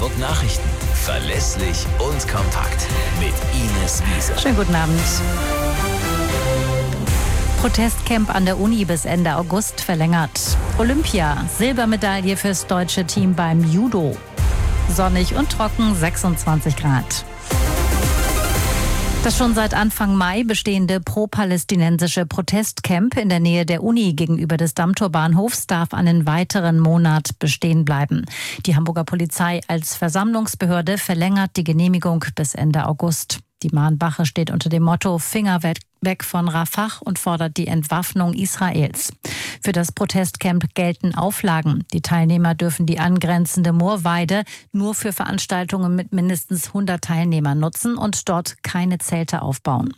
Hamburg Nachrichten. Verlässlich und kompakt. Mit Ines Wiese. Schönen guten Abend. Protestcamp an der Uni bis Ende August verlängert. Olympia, Silbermedaille fürs deutsche Team beim Judo. Sonnig und trocken, 26 Grad. Das schon seit Anfang Mai bestehende pro-palästinensische Protestcamp in der Nähe der Uni gegenüber des Dammtorbahnhofs darf einen weiteren Monat bestehen bleiben. Die Hamburger Polizei als Versammlungsbehörde verlängert die Genehmigung bis Ende August. Die Mahnwache steht unter dem Motto Finger weg von Rafah und fordert die Entwaffnung Israels. Für das Protestcamp gelten Auflagen. Die Teilnehmer dürfen die angrenzende Moorweide nur für Veranstaltungen mit mindestens 100 Teilnehmern nutzen und dort keine Zelte aufbauen.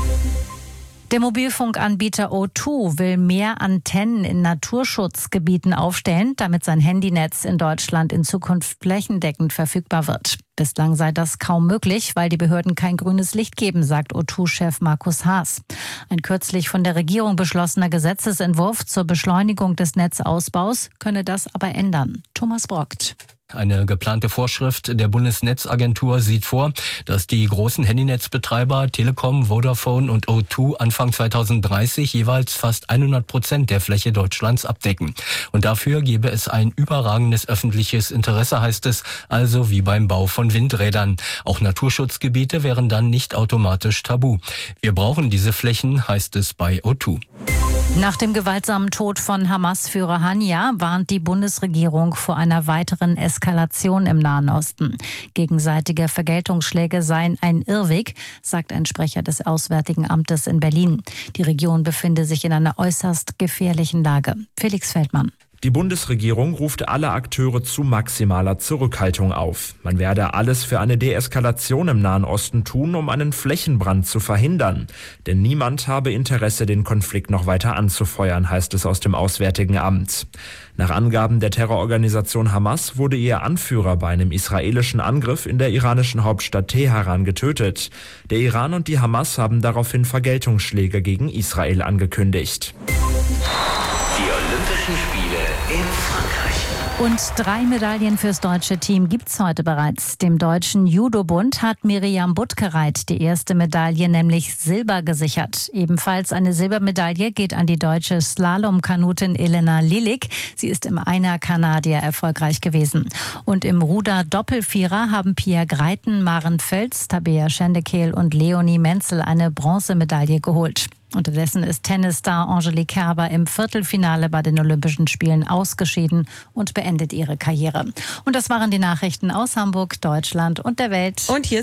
Der Mobilfunkanbieter O2 will mehr Antennen in Naturschutzgebieten aufstellen, damit sein Handynetz in Deutschland in Zukunft flächendeckend verfügbar wird. Bislang sei das kaum möglich, weil die Behörden kein grünes Licht geben, sagt O2-Chef Markus Haas. Ein kürzlich von der Regierung beschlossener Gesetzesentwurf zur Beschleunigung des Netzausbaus könne das aber ändern. Thomas Brockt. Eine geplante Vorschrift der Bundesnetzagentur sieht vor, dass die großen Handynetzbetreiber Telekom, Vodafone und O2 Anfang 2030 jeweils fast 100% der Fläche Deutschlands abdecken. Und dafür gebe es ein überragendes öffentliches Interesse, heißt es, also wie beim Bau von Windrädern. Auch Naturschutzgebiete wären dann nicht automatisch tabu. Wir brauchen diese Flächen, heißt es bei O2. Nach dem gewaltsamen Tod von Hamas-Führer Haniyeh warnt die Bundesregierung vor einer weiteren Eskalation im Nahen Osten. Gegenseitige Vergeltungsschläge seien ein Irrweg, sagt ein Sprecher des Auswärtigen Amtes in Berlin. Die Region befinde sich in einer äußerst gefährlichen Lage. Felix Feldmann. Die Bundesregierung ruft alle Akteure zu maximaler Zurückhaltung auf. Man werde alles für eine Deeskalation im Nahen Osten tun, um einen Flächenbrand zu verhindern. Denn niemand habe Interesse, den Konflikt noch weiter anzufeuern, heißt es aus dem Auswärtigen Amt. Nach Angaben der Terrororganisation Hamas wurde ihr Anführer bei einem israelischen Angriff in der iranischen Hauptstadt Teheran getötet. Der Iran und die Hamas haben daraufhin Vergeltungsschläge gegen Israel angekündigt. Die Olympischen Spiele in Frankreich. Und 3 Medaillen fürs deutsche Team gibt's heute bereits. Dem Deutschen Judo-Bund hat Miriam Butkereit die erste Medaille, nämlich Silber, gesichert. Ebenfalls eine Silbermedaille geht an die deutsche Slalomkanutin Elena Lilik. Sie ist im Einer-Kanadier erfolgreich gewesen. Und im Ruder-Doppelvierer haben Pia Greiten, Maren Völz, Tabea Schendekehl und Leonie Menzel eine Bronzemedaille geholt. Unterdessen ist Tennisstar Angelique Kerber im Viertelfinale bei den Olympischen Spielen ausgeschieden und beendet ihre Karriere. Und das waren die Nachrichten aus Hamburg, Deutschland und der Welt. Und hier